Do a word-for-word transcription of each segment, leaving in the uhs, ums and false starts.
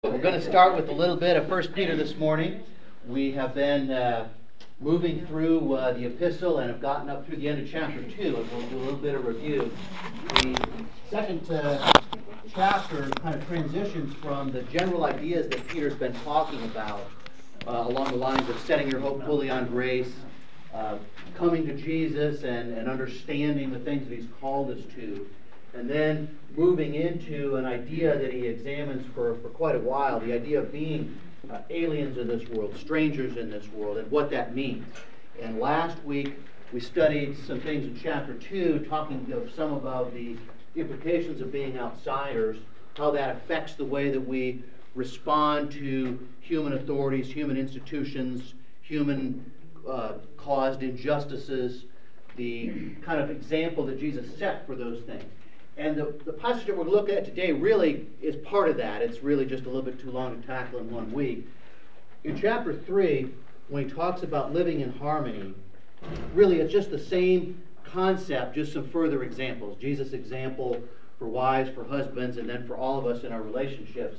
We're going to start with a little bit of First Peter this morning. We have been uh, moving through uh, the epistle and have gotten up through the end of chapter two, and we'll do a little bit of review. The second uh, chapter kind of transitions from the general ideas that Peter's been talking about uh, along the lines of setting your hope fully on grace, uh, coming to Jesus and, and understanding the things that he's called us to. And then moving into an idea that he examines for, for quite a while, the idea of being uh, aliens in this world, strangers in this world, and what that means. And last week we studied some things in chapter two, talking of some about the implications of being outsiders, how that affects the way that we respond to human authorities, human institutions, human uh, caused injustices, the kind of example that Jesus set for those things. And the, the passage that we're looking at today really is part of that. It's really just a little bit too long to tackle in one week. In chapter three, when he talks about living in harmony, really it's just the same concept, just some further examples. Jesus' example for wives, for husbands, and then for all of us in our relationships.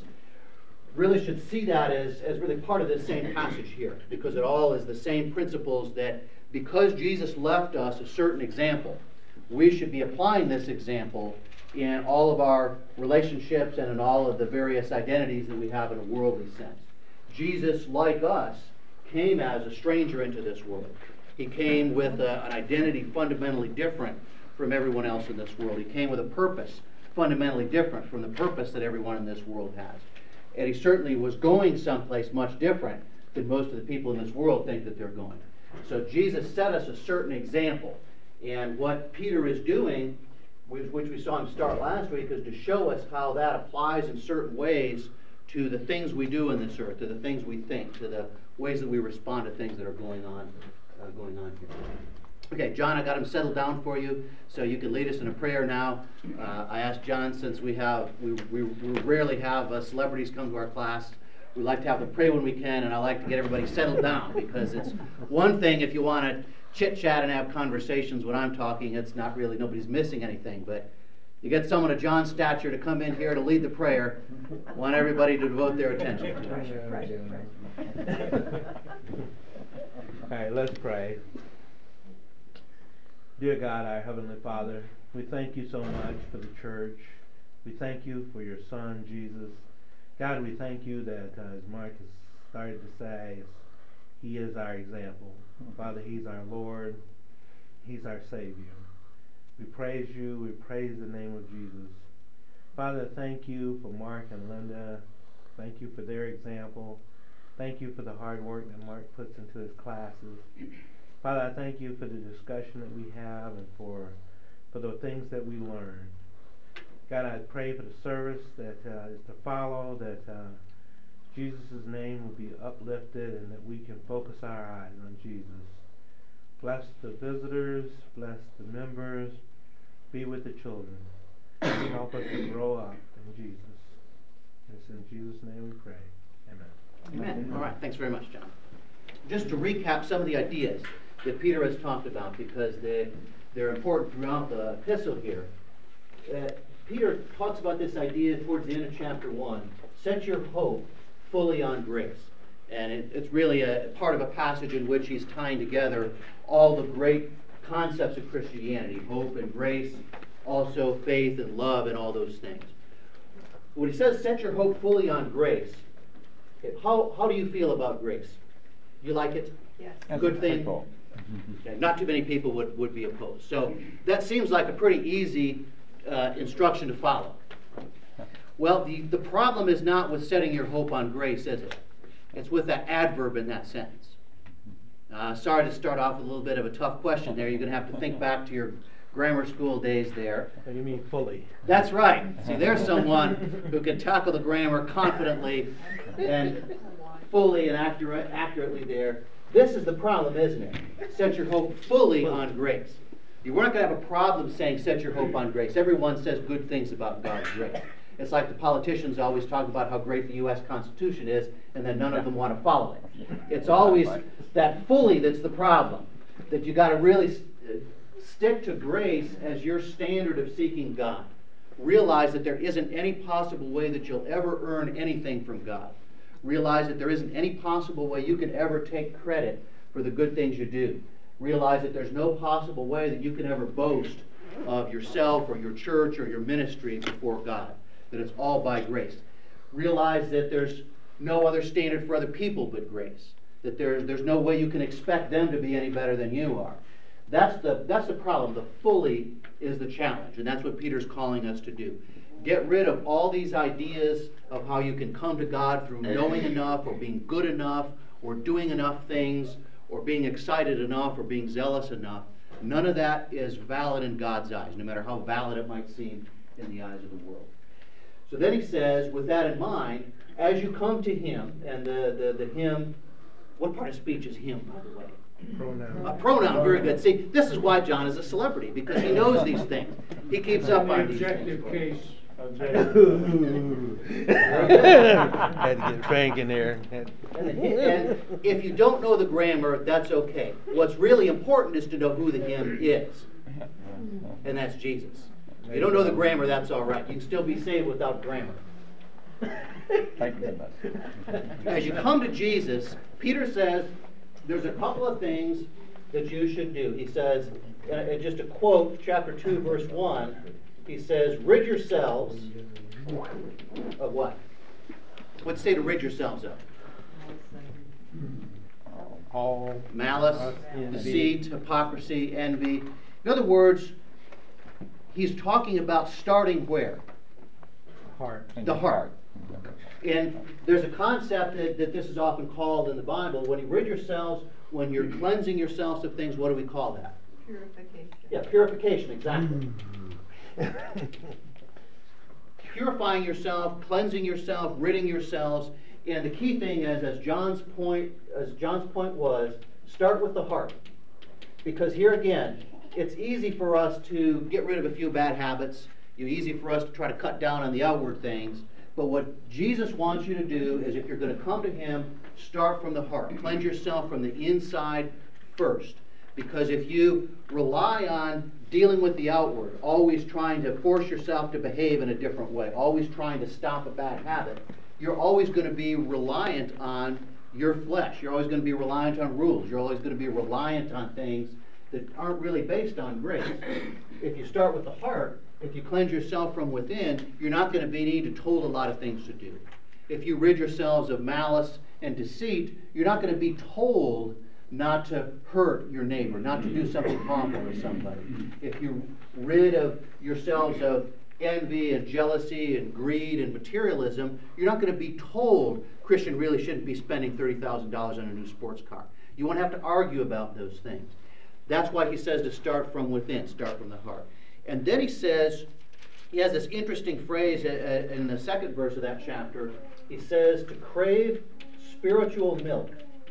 Really should see that as, as really part of this same passage here, because it all is the same principles that because Jesus left us a certain example, we should be applying this example in all of our relationships and in all of the various identities that we have in a worldly sense. Jesus, like us, came as a stranger into this world. He came with a, an identity fundamentally different from everyone else in this world. He came with a purpose fundamentally different from the purpose that everyone in this world has. And he certainly was going someplace much different than most of the people in this world think that they're going. So Jesus set us a certain example. And what Peter is doing, which we saw him start last week, is to show us how that applies in certain ways to the things we do in this earth, to the things we think, to the ways that we respond to things that are going on, uh, going on here. Okay, John, I got him settled down for you, so you can lead us in a prayer now. Uh, I asked John, since we have, we, we, we rarely have uh, celebrities come to our class, we like to have them pray when we can, and I like to get everybody settled down, because it's one thing if you want to chit-chat and have conversations when I'm talking. It's not really, nobody's missing anything, but you get someone of John's stature to come in here to lead the prayer, I want everybody to devote their attention to it. All right, let's pray. Dear God, our Heavenly Father, we thank you so much for the church. We thank you for your Son, Jesus. God, we thank you that, uh, as Mark has started to say, he is our example. Father, he's our Lord. He's our Savior. We praise you. We praise the name of Jesus. Father, thank you for Mark and Linda. Thank you for their example. Thank you for the hard work that Mark puts into his classes. Father, I thank you for the discussion that we have and for, for the things that we learn. God, I pray for the service that uh, is to follow, that uh, Jesus' name will be uplifted and that we can focus our eyes on Jesus. Bless the visitors, bless the members, be with the children. Help us to grow up in Jesus. It's in Jesus' name we pray. Amen. Amen. All right, thanks very much, John. Just to recap some of the ideas that Peter has talked about, because they, they're important throughout the epistle here. Uh, Peter talks about this idea towards the end of chapter one. Set your hope fully on grace. And it, it's really a part of a passage in which he's tying together all the great concepts of Christianity, hope and grace, also faith and love and all those things. When he says set your hope fully on grace, how, how do you feel about grace? You like it? Yes. Good thing? Okay, not too many people would, would be opposed. So that seems like a pretty easy uh, instruction to follow. Well, the, the problem is not with setting your hope on grace, is it? It's with that adverb in that sentence. Uh, sorry to start off with a little bit of a tough question there. You're going to have to think back to your grammar school days there. What do you mean fully? That's right. See, there's someone who can tackle the grammar confidently and fully and accurate, accurately there. This is the problem, isn't it? Set your hope fully on grace. You weren't going to have a problem saying set your hope on grace. Everyone says good things about God's grace. It's like the politicians always talk about how great the U S Constitution is, and then none of them want to follow it. It's always that fully that's the problem, that you got to really st- stick to grace as your standard of seeking God. realize that there isn't any possible way that you'll ever earn anything from God. Realize that there isn't any possible way you can ever take credit for the good things you do. Realize that there's no possible way that you can ever boast of yourself or your church or your ministry before God. That it's all by grace. Realize that there's no other standard for other people but grace. That there's, there's no way you can expect them to be any better than you are. That's the, that's the problem. The fully is the challenge. And that's what Peter's calling us to do. Get rid of all these ideas of how you can come to God through knowing enough or being good enough or doing enough things or being excited enough or being zealous enough. None of that is valid in God's eyes, no matter how valid it might seem in the eyes of the world. So then he says, with that in mind, as you come to him, and the, the, the hymn, what part of speech is him, by the way? Pronoun. A pronoun, very good. See, this is why John is a celebrity, because he knows these things. He keeps up on these objective things. case. Had to get Frank in there. And, and if you don't know the grammar, that's okay. What's really important is to know who the him is. And that's Jesus. If you don't know the grammar, that's all right. You can still be saved without grammar. Thank you. As you come to Jesus, Peter says there's a couple of things that you should do. He says, and just to quote chapter two, verse one, he says, rid yourselves of what? What's it say to rid yourselves of? All Malice, envy. deceit, hypocrisy, envy. In other words, he's talking about starting where? heart. The heart. And there's a concept that, that this is often called in the Bible. When you rid yourselves, when you're cleansing yourselves of things, what do we call that? Purification. Yeah, purification, exactly. Purifying yourself, cleansing yourself, ridding yourselves. And the key thing is, as John's point, as John's point was, start with the heart. Because here again, it's easy for us to get rid of a few bad habits. It's easy for us to try to cut down on the outward things. But what Jesus wants you to do is, if you're going to come to him, start from the heart. Cleanse yourself from the inside first. Because if you rely on dealing with the outward, always trying to force yourself to behave in a different way, always trying to stop a bad habit, you're always going to be reliant on your flesh. You're always going to be reliant on rules. You're always going to be reliant on things that aren't really based on grace. If you start with the heart, if you cleanse yourself from within, you're not going to be need to told a lot of things to do. If you rid yourselves of malice and deceit, you're not going to be told not to hurt your neighbor, not to do something harmful to somebody. If you rid of yourselves of envy and jealousy and greed and materialism, you're not going to be told Christian really shouldn't be spending thirty thousand dollars on a new sports car. You won't have to argue about those things. That's why he says to start from within, start from the heart. And then he says, he has this interesting phrase in the second verse of that chapter. He says to crave spiritual milk.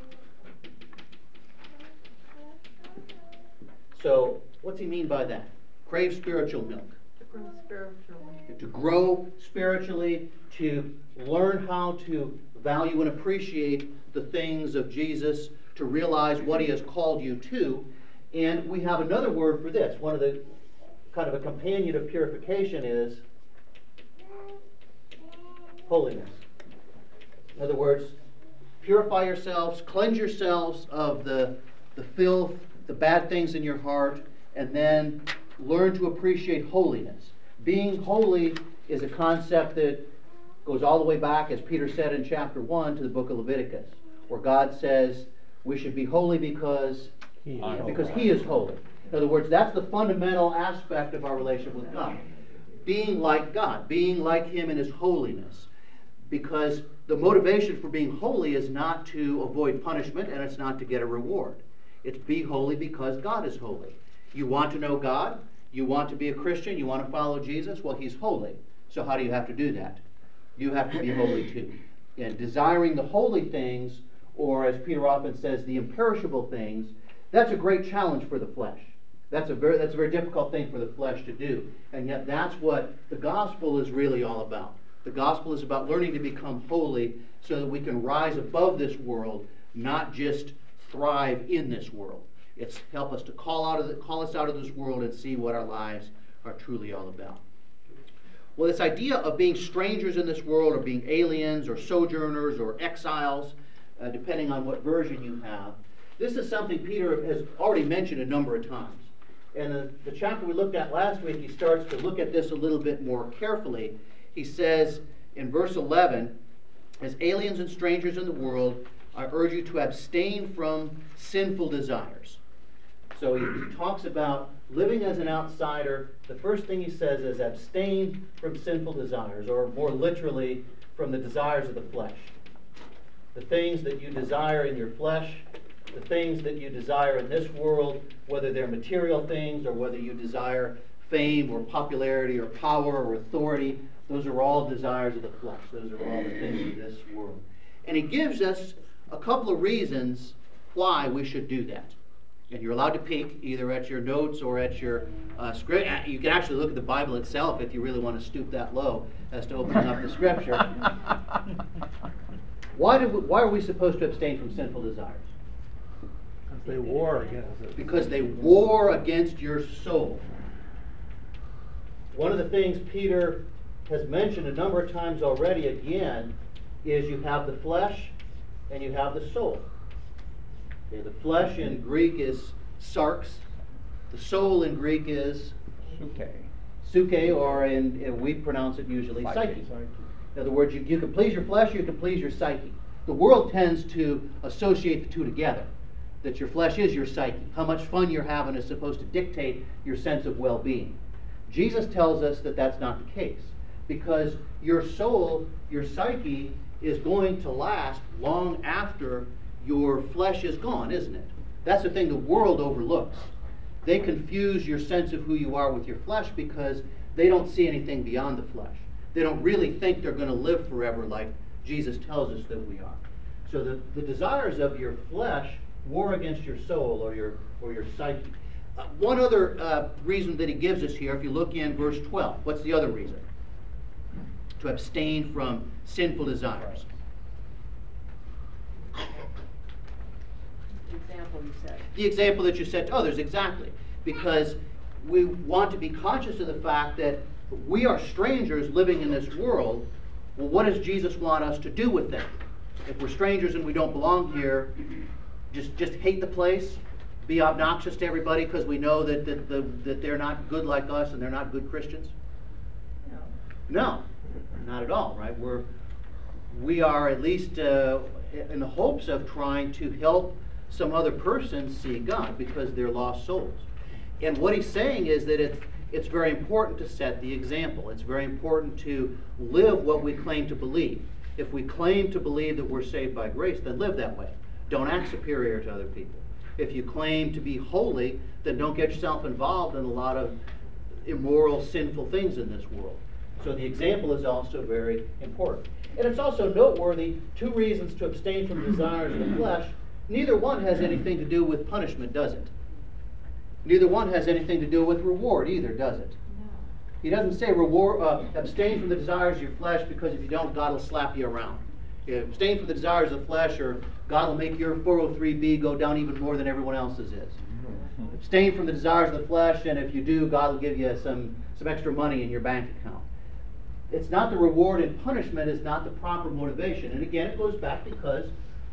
So, what's he mean by that? Crave spiritual milk. To grow spiritually. To grow spiritually, to learn how to value and appreciate the things of Jesus, to realize what he has called you to. And we have another word for this. One of the kind of a companion of purification is holiness. In other words, purify yourselves, cleanse yourselves of the, the filth, the bad things in your heart, and then learn to appreciate holiness. Being holy is a concept that goes all the way back, as Peter said in chapter one, to the book of Leviticus, where God says we should be holy because He is, because he is holy. In other words, that's the fundamental aspect of our relationship with God. Being like God, being like him in his holiness. Because the motivation for being holy is not to avoid punishment, and it's not to get a reward. It's be holy because God is holy. You want to know God? You want to be a Christian? You want to follow Jesus? Well, he's holy. So how do you have to do that? You have to be holy too. And desiring the holy things, or as Peter often says, the imperishable things, that's a great challenge for the flesh. That's a very that's a very difficult thing for the flesh to do. And yet that's what the gospel is really all about. The gospel is about learning to become holy so that we can rise above this world, not just thrive in this world. It's help us to call out of the, call us out of this world and see what our lives are truly all about. Well, this idea of being strangers in this world, or being aliens, or sojourners, or exiles, uh, depending on what version you have, this is something Peter has already mentioned a number of times. And the, the chapter we looked at last week, he starts to look at this a little bit more carefully. He says in verse eleven, as aliens and strangers in the world, I urge you to abstain from sinful desires. So he, he talks about living as an outsider. The first thing he says is abstain from sinful desires, or more literally, from the desires of the flesh. The things that you desire in your flesh, the things that you desire in this world, whether they're material things or whether you desire fame or popularity or power or authority, those are all desires of the flesh. Those are all the things of this world. And he gives us a couple of reasons why we should do that. And you're allowed to peek either at your notes or at your uh, script. You can actually look at the Bible itself if you really want to stoop that low as to opening up the scripture. Why, do we, why are we supposed to abstain from sinful desires? Because they war against it. Because they war against your soul. One of the things Peter has mentioned a number of times already, again, is you have the flesh and you have the soul. Okay, the flesh in Greek is sarx. The soul in Greek is Suke. suke, or in, in we pronounce it usually psyche. Psyche. In other words, you, you can please your flesh, you can please your psyche. The world tends to associate the two together. That your flesh is your psyche. How much fun you're having is supposed to dictate your sense of well-being. Jesus tells us that that's not the case, because your soul, your psyche, is going to last long after your flesh is gone, isn't it? That's the thing the world overlooks. They confuse your sense of who you are with your flesh because they don't see anything beyond the flesh. They don't really think they're going to live forever like Jesus tells us that we are. So the, the desires of your flesh war against your soul or your or your psyche. Uh, one other uh, reason that he gives us here, if you look in verse twelve, what's the other reason? To abstain from sinful desires. The example you said. The example that you set to others, exactly. Because we want to be conscious of the fact that we are strangers living in this world. Well, what does Jesus want us to do with them? If we're strangers and we don't belong here, just just hate the place, be obnoxious to everybody because we know that, that, the, that they're not good like us and they're not good Christians? No. No, not at all, right? We're, we are at least uh, in the hopes of trying to help some other person see God because they're lost souls. And what he's saying is that it's, it's very important to set the example. It's very important to live what we claim to believe. If we claim to believe that we're saved by grace, then live that way. Don't act superior to other people. If you claim to be holy, then don't get yourself involved in a lot of immoral, sinful things in this world. So the example is also very important. And it's also noteworthy, two reasons to abstain from desires of the flesh. Neither one has anything to do with punishment, does it? Neither one has anything to do with reward either, does it? No. He doesn't say reward, uh, abstain from the desires of your flesh because if you don't, God will slap you around. You abstain from the desires of the flesh or God will make your four oh three B go down even more than everyone else's is. Abstain from the desires of the flesh, and if you do, God will give you some, some extra money in your bank account. It's not the reward and punishment is not the proper motivation. And again, it goes back because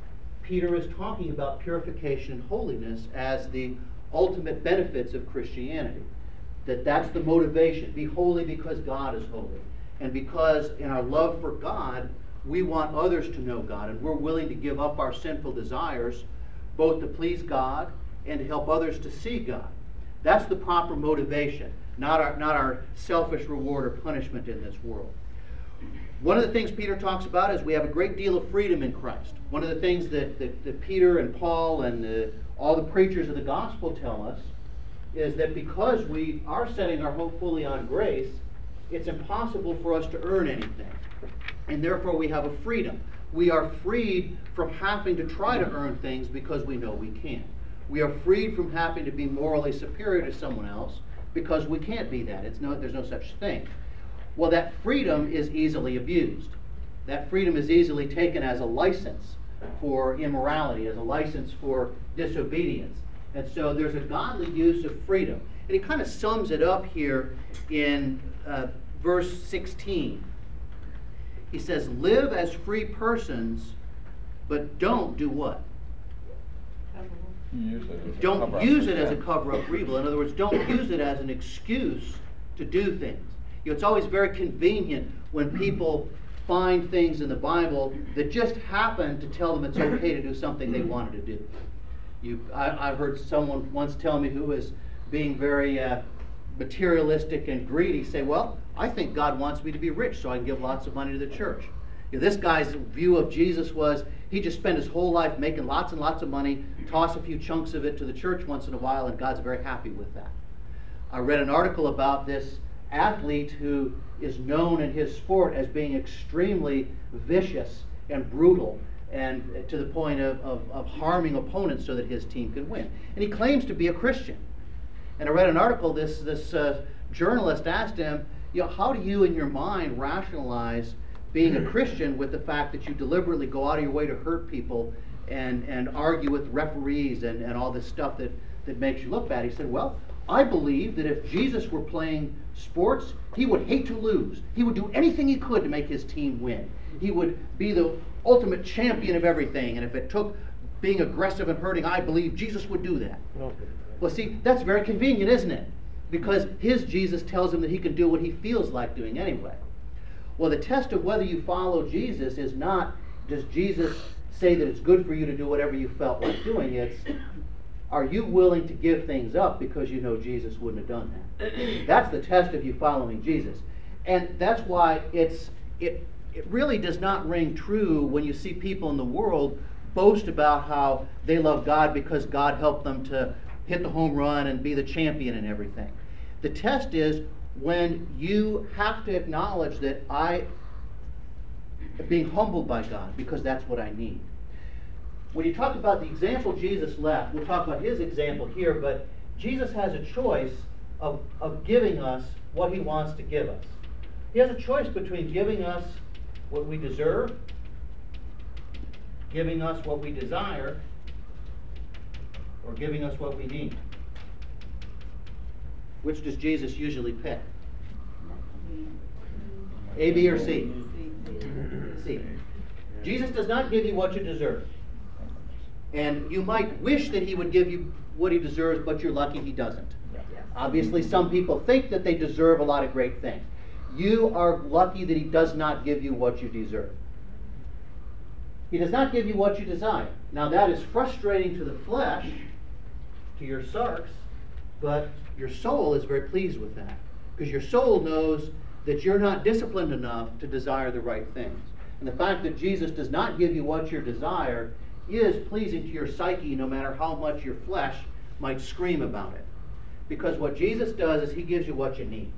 Peter is talking about purification and holiness as the ultimate benefits of Christianity. That that's the motivation. Be holy because God is holy. And because in our love for God, we want others to know God, and we're willing to give up our sinful desires both to please God and to help others to see God. That's the proper motivation, not our, not our selfish reward or punishment in this world. One of the things Peter talks about is we have a great deal of freedom in Christ. One of the things that, that, that Peter and Paul and uh, all the preachers of the gospel tell us is that because we are setting our hope fully on grace, it's impossible for us to earn anything. And therefore we have a freedom. We are freed from having to try to earn things because we know we can't. We are freed from having to be morally superior to someone else because we can't be that. It's no, there's no such thing. Well, that freedom is easily abused. That freedom is easily taken as a license for immorality, as a license for disobedience. And so there's a godly use of freedom. And he kind of sums it up here in uh, verse sixteen. He says, live as free persons, but don't do what? Use it as a Don't cover-up use for it as a sin. cover-up for evil. In other words, don't use it as an excuse to do things. You know, it's always very convenient when people find things in the Bible that just happen to tell them it's okay to do something they wanted to do. You, I, I've heard someone once tell me who was being very uh, materialistic and greedy say, well, I think God wants me to be rich so I can give lots of money to the church. You know, this guy's view of Jesus was he just spent his whole life making lots and lots of money, toss a few chunks of it to the church once in a while, and God's very happy with that. I read an article about this athlete who is known in his sport as being extremely vicious and brutal, and to the point of, of, of harming opponents so that his team can win. And he claims to be a Christian. And I read an article, this, this uh, journalist asked him, you know, how do you in your mind rationalize being a Christian with the fact that you deliberately go out of your way to hurt people and, and argue with referees and, and all this stuff that, that makes you look bad? He said, well, I believe that if Jesus were playing sports, he would hate to lose. He would do anything he could to make his team win. He would be the ultimate champion of everything, and if it took being aggressive and hurting, I believe Jesus would do that. Well, see, that's very convenient, isn't it? Because his Jesus tells him that he can do what he feels like doing anyway. Well, the test of whether you follow Jesus is not, does Jesus say that it's good for you to do whatever you felt like doing? It's, are you willing to give things up because you know Jesus wouldn't have done that? That's the test of you following Jesus. And that's why it's it it really does not ring true when you see people in the world boast about how they love God because God helped them to hit the home run and be the champion and everything. The test is when you have to acknowledge that I am being humbled by God because that's what I need. When you talk about the example Jesus left, we'll talk about his example here, but Jesus has a choice of, of giving us what he wants to give us. He has a choice between giving us what we deserve, giving us what we desire, or giving us what we need. Which does Jesus usually pick? A, B, or C? C. Jesus does not give you what you deserve. And you might wish that he would give you what he deserves, but you're lucky he doesn't. Obviously, some people think that they deserve a lot of great things. You are lucky that he does not give you what you deserve. He does not give you what you desire. Now, that is frustrating to the flesh, to your sarx, but your soul is very pleased with that. Because your soul knows that you're not disciplined enough to desire the right things. And the fact that Jesus does not give you what you desire is pleasing to your psyche, no matter how much your flesh might scream about it. Because what Jesus does is he gives you what you need.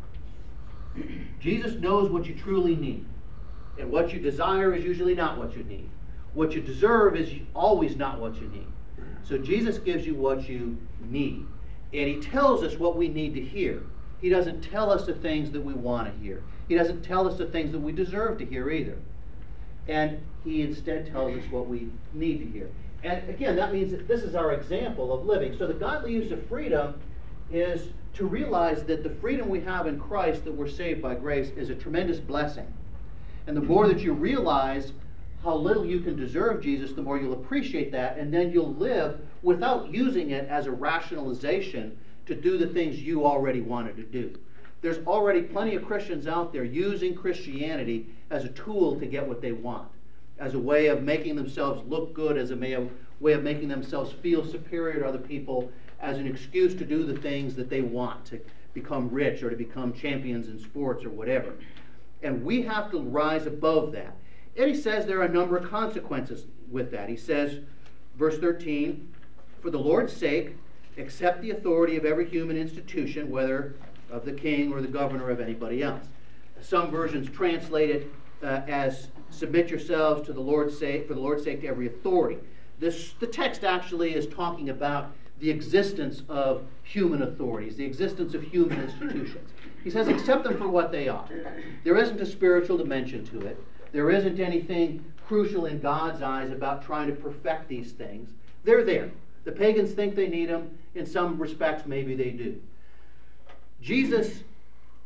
Jesus knows what you truly need. And what you desire is usually not what you need. What you deserve is always not what you need. So Jesus gives you what you need. And he tells us what we need to hear. He doesn't tell us the things that we want to hear. He doesn't tell us the things that we deserve to hear either. And he instead tells us what we need to hear. And again, that means that this is our example of living. So the godly use of freedom is to realize that the freedom we have in Christ, that we're saved by grace, is a tremendous blessing. And the more that you realize how little you can deserve Jesus, the more you'll appreciate that, and then you'll live without using it as a rationalization to do the things you already wanted to do. There's already plenty of Christians out there using Christianity as a tool to get what they want, as a way of making themselves look good, as a way of making themselves feel superior to other people, as an excuse to do the things that they want, to become rich or to become champions in sports or whatever. And we have to rise above that. And he says there are a number of consequences with that. He says, verse thirteen, for the Lord's sake, accept the authority of every human institution, whether of the king or the governor or of anybody else. Some versions translate it uh, as submit yourselves to the Lord's sake, for the Lord's sake, to every authority. This, the text actually is talking about the existence of human authorities, the existence of human institutions. He says, accept them for what they are. There isn't a spiritual dimension to it. There isn't anything crucial in God's eyes about trying to perfect these things. They're there. The pagans think they need them. In some respects, maybe they do. Jesus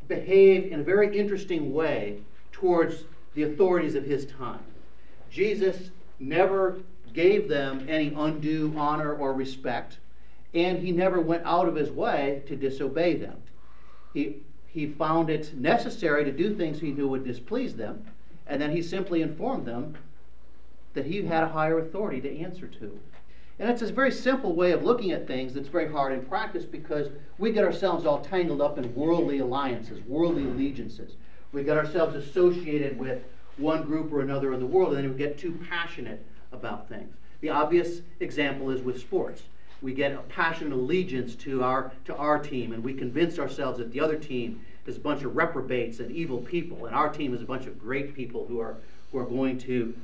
behaved in a very interesting way towards the authorities of his time. Jesus never gave them any undue honor or respect, and he never went out of his way to disobey them. He, he found it necessary to do things he knew would displease them, and then he simply informed them that he had a higher authority to answer to. And it's a very simple way of looking at things that's very hard in practice, because we get ourselves all tangled up in worldly alliances, worldly allegiances. We get ourselves associated with one group or another in the world, and then we get too passionate about things. The obvious example is with sports. We get a passionate allegiance to our to our team, and we convince ourselves that the other team is a bunch of reprobates and evil people, and our team is a bunch of great people who are who are going to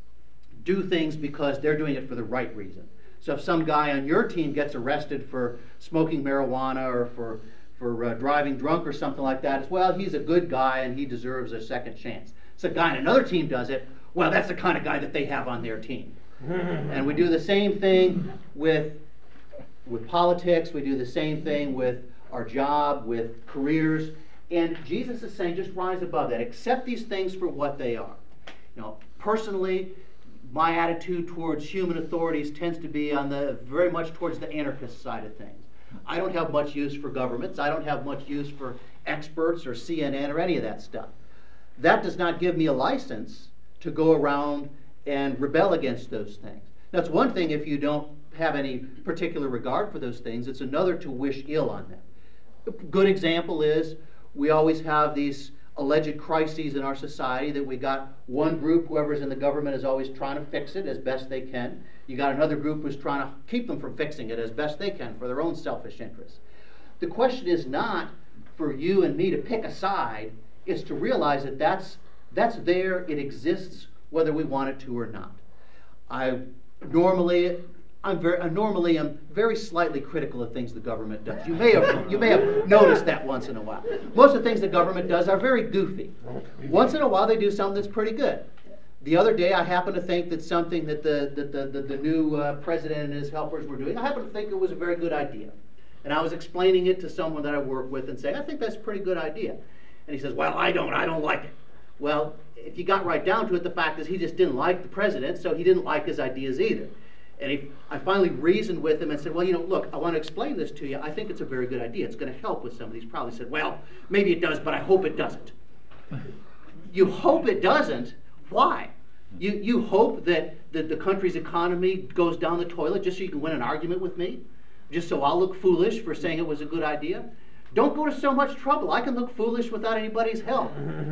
do things because they're doing it for the right reason. So if some guy on your team gets arrested for smoking marijuana or for for uh, driving drunk or something like that, it's, well, he's a good guy and he deserves a second chance. So a guy on another team does it, well, that's the kind of guy that they have on their team. And we do the same thing with with politics. We do the same thing with our job, with careers. And Jesus is saying, just rise above that. Accept these things for what they are. You know, personally, my attitude towards human authorities tends to be on the very much towards the anarchist side of things. I don't have much use for governments. I don't have much use for experts or C N N or any of that stuff. That does not give me a license to go around and rebel against those things. Now, it's one thing if you don't have any particular regard for those things. It's another to wish ill on them. A good example is we always have these alleged crises in our society that we got one group, whoever's in the government, is always trying to fix it as best they can. You got another group who's trying to keep them from fixing it as best they can for their own selfish interests. The question is not for you and me to pick a side. It's to realize that that's, that's there, it exists, whether we want it to or not. I normally, I'm very, I normally am very slightly critical of things the government does. You may have, you may have noticed that once in a while. Most of the things the government does are very goofy. Once in a while they do something that's pretty good. The other day I happened to think that something that the, that the, the, the new uh, president and his helpers were doing, I happened to think it was a very good idea. And I was explaining it to someone that I work with and saying, I think that's a pretty good idea. And he says, well, I don't, I don't like it. Well, if you got right down to it, the fact is he just didn't like the president, so he didn't like his ideas either. And he, I finally reasoned with him and said, well, you know, look, I want to explain this to you. I think it's a very good idea. It's going to help with some of these problems. He said, well, maybe it does, but I hope it doesn't. You hope it doesn't? Why? You, you hope that the, the country's economy goes down the toilet just so you can win an argument with me? Just so I'll look foolish for saying it was a good idea? Don't go to so much trouble. I can look foolish without anybody's help.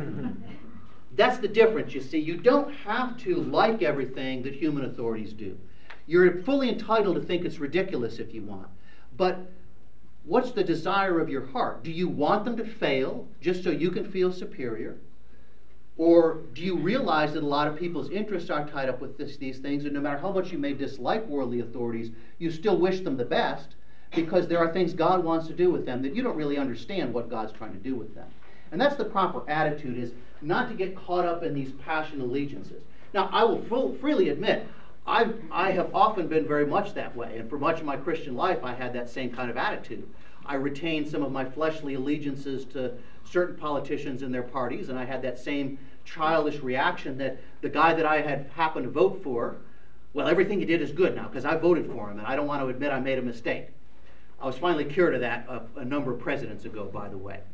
That's the difference, you see. You don't have to like everything that human authorities do. You're fully entitled to think it's ridiculous if you want. But what's the desire of your heart? Do you want them to fail just so you can feel superior? Or do you realize that a lot of people's interests are tied up with this, these things, and no matter how much you may dislike worldly authorities, you still wish them the best because there are things God wants to do with them that you don't really understand what God's trying to do with them. And that's the proper attitude, is not to get caught up in these passionate allegiances. Now, I will full, freely admit, I've, I have often been very much that way, and for much of my Christian life I had that same kind of attitude. I retained some of my fleshly allegiances to certain politicians and their parties, and I had that same childish reaction that the guy that I had happened to vote for, well, everything he did is good now because I voted for him, and I don't want to admit I made a mistake. I was finally cured of that a, a number of presidents ago, by the way.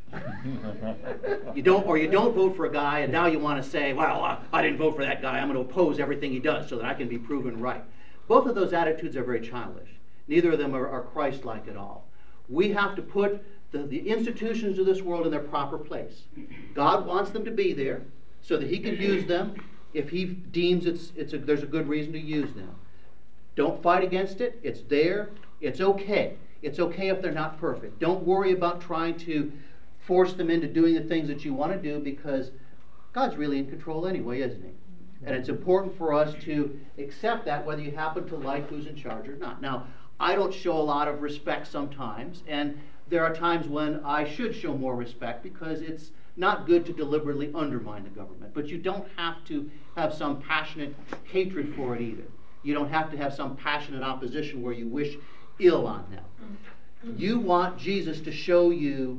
You don't, or you don't vote for a guy, and now you want to say, well, uh, I didn't vote for that guy. I'm going to oppose everything he does so that I can be proven right. Both of those attitudes are very childish. Neither of them are, are Christ-like at all. We have to put the, the institutions of this world in their proper place. God wants them to be there so that he can use them if he deems it's, it's a, there's a good reason to use them. Don't fight against it. It's there. It's okay. It's okay if they're not perfect. Don't worry about trying to force them into doing the things that you want to do, because God's really in control anyway, isn't he? And it's important for us to accept that, whether you happen to like who's in charge or not. Now, I don't show a lot of respect sometimes, and there are times when I should show more respect because it's not good to deliberately undermine the government. But you don't have to have some passionate hatred for it either. You don't have to have some passionate opposition where you wish ill on them. You want Jesus to show you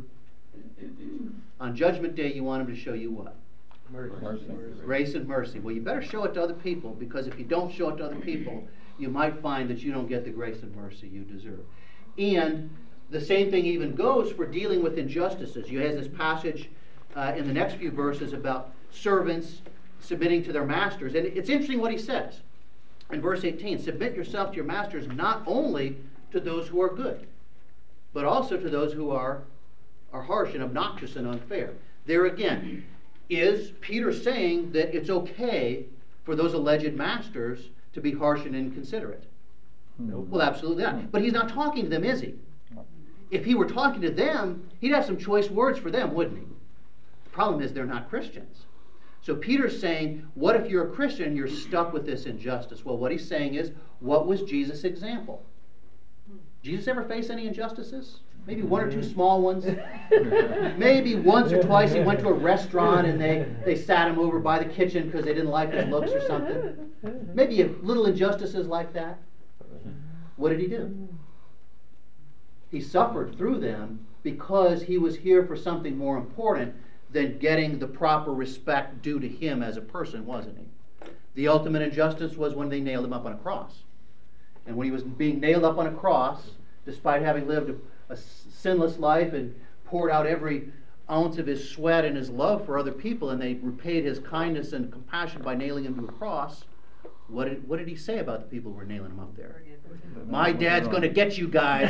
On Judgment Day, you want him to show you what? Mercy. Mercy. Grace and mercy. Well, you better show it to other people, because if you don't show it to other people, you might find that you don't get the grace and mercy you deserve. And the same thing even goes for dealing with injustices. You have this passage uh, in the next few verses about servants submitting to their masters. And it's interesting what he says. In verse eighteen, submit yourself to your masters, not only to those who are good, but also to those who are, are harsh and obnoxious and unfair. There again, is Peter saying that it's okay for those alleged masters to be harsh and inconsiderate? Nope. Well, absolutely not. But he's not talking to them, is he? If he were talking to them, he'd have some choice words for them, wouldn't he? The problem is they're not Christians. So Peter's saying, what if you're a Christian and you're stuck with this injustice? Well, what he's saying is, what was Jesus' example? Jesus ever face any injustices? Maybe one or two small ones. Maybe once or twice he went to a restaurant and they, they sat him over by the kitchen because they didn't like his looks or something. Maybe a little injustices like that. What did he do? He suffered through them because he was here for something more important than getting the proper respect due to him as a person, wasn't he? The ultimate injustice was when they nailed him up on a cross. And when he was being nailed up on a cross, despite having lived a, a sinless life and poured out every ounce of his sweat and his love for other people, and they repaid his kindness and compassion by nailing him to a cross, what did, what did he say about the people who were nailing him up there? My dad's going to get you guys.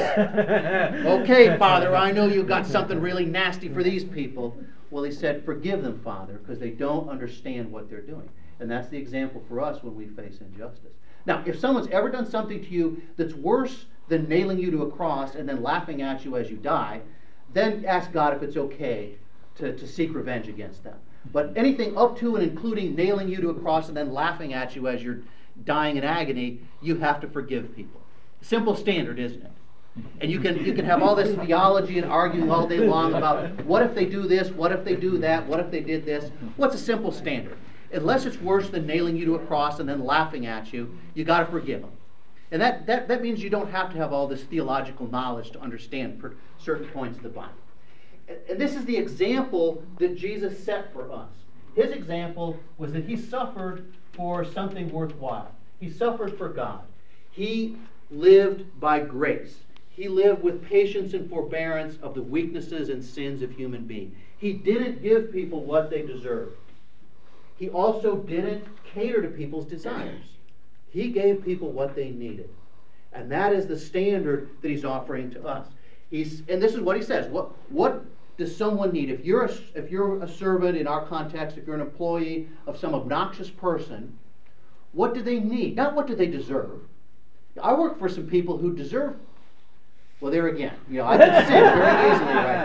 Okay, Father, I know you got something really nasty for these people. Well, he said, forgive them, Father, because they don't understand what they're doing. And that's the example for us when we face injustice. Now, if someone's ever done something to you that's worse than nailing you to a cross and then laughing at you as you die, then ask God if it's okay to, to seek revenge against them. But anything up to and including nailing you to a cross and then laughing at you as you're dying in agony, you have to forgive people. Simple standard, isn't it? And you can you can have all this theology and arguing all day long about what if they do this, what if they do that, what if they did this. What's a simple standard? Unless it's worse than nailing you to a cross and then laughing at you, you got to forgive them. And that, that, that means you don't have to have all this theological knowledge to understand per certain points of the Bible. And, and this is the example that Jesus set for us. His example was that he suffered for something worthwhile. He suffered for God. He lived by grace. He lived with patience and forbearance of the weaknesses and sins of human beings. He didn't give people what they deserved. He also didn't cater to people's desires. He gave people what they needed. And that is the standard that he's offering to us. He's, and this is what he says. What, what does someone need? If you're, a, if you're a servant in our context, if you're an employee of some obnoxious person, what do they need? Not what do they deserve. I work for some people who deserve. Well, there again, you know, I can sin very easily right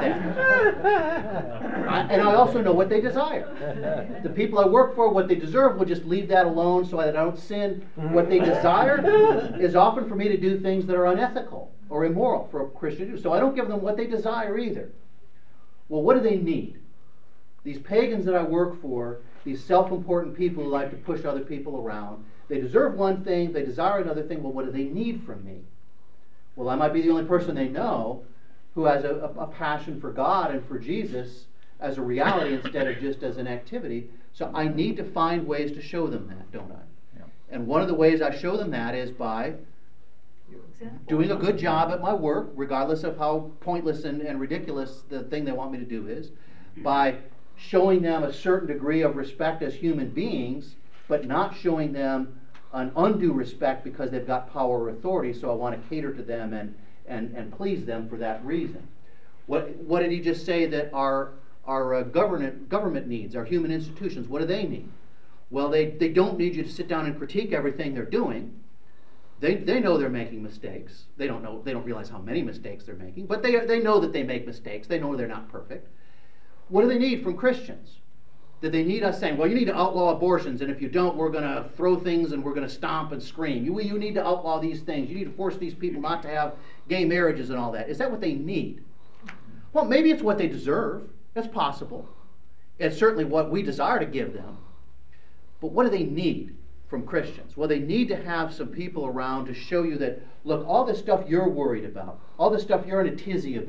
there. I, and I also know what they desire. The people I work for, what they deserve, will just leave that alone so that I don't sin. What they desire is often for me to do things that are unethical or immoral for a Christian to do. So I don't give them what they desire either. Well, what do they need? These pagans that I work for, these self-important people who like to push other people around, they deserve one thing, they desire another thing. Well, what do they need from me? Well, I might be the only person they know who has a, a, a passion for God and for Jesus as a reality instead of just as an activity. So I need to find ways to show them that, don't I? Yeah. And one of the ways I show them that is by doing a good job at my work, regardless of how pointless and, and ridiculous the thing they want me to do is, by showing them a certain degree of respect as human beings, but not showing them an undue respect because they've got power or authority, so I want to cater to them and, and, and please them for that reason. What, what did he just say that our, our uh, government, government needs, our human institutions, what do they need? Well, they, they don't need you to sit down and critique everything they're doing. They, they know they're making mistakes. They don't know, they don't realize how many mistakes they're making, but they, they know that they make mistakes. They know they're not perfect. What do they need from Christians? That they need us saying, well, you need to outlaw abortions, and if you don't, we're going to throw things and we're going to stomp and scream. You, you need to outlaw these things. You need to force these people not to have gay marriages and all that. Is that what they need? Well, maybe it's what they deserve. That's possible. It's certainly what we desire to give them. But what do they need from Christians? Well, they need to have some people around to show you that, look, all this stuff you're worried about, all this stuff you're in a tizzy about,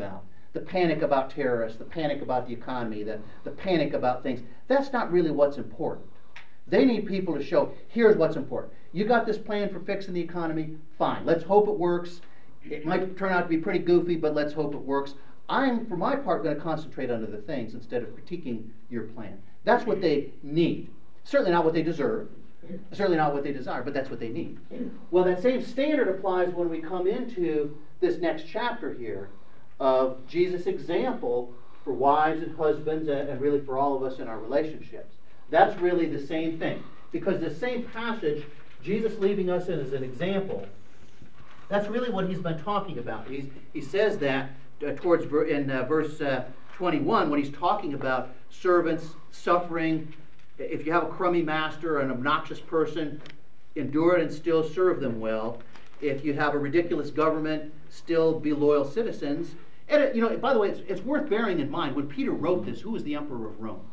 the panic about terrorists, the panic about the economy, the, the panic about things. That's not really what's important. They need people to show, here's what's important. You got this plan for fixing the economy? Fine. Let's hope it works. It might turn out to be pretty goofy, but let's hope it works. I'm, for my part, going to concentrate on other things instead of critiquing your plan. That's what they need. Certainly not what they deserve. Certainly not what they desire, but that's what they need. Well, that same standard applies when we come into this next chapter here of Jesus' example for wives and husbands, and really for all of us in our relationships. That's really the same thing. Because the same passage, Jesus leaving us in as an example, that's really what he's been talking about. He's, he says that uh, towards ver- in uh, verse uh, twenty-one, when he's talking about servants suffering. If you have a crummy master, an obnoxious person, endure it and still serve them well. If you have a ridiculous government, still be loyal citizens. And it, you know, by the way, it's, it's worth bearing in mind, when Peter wrote this, who was the emperor of Rome?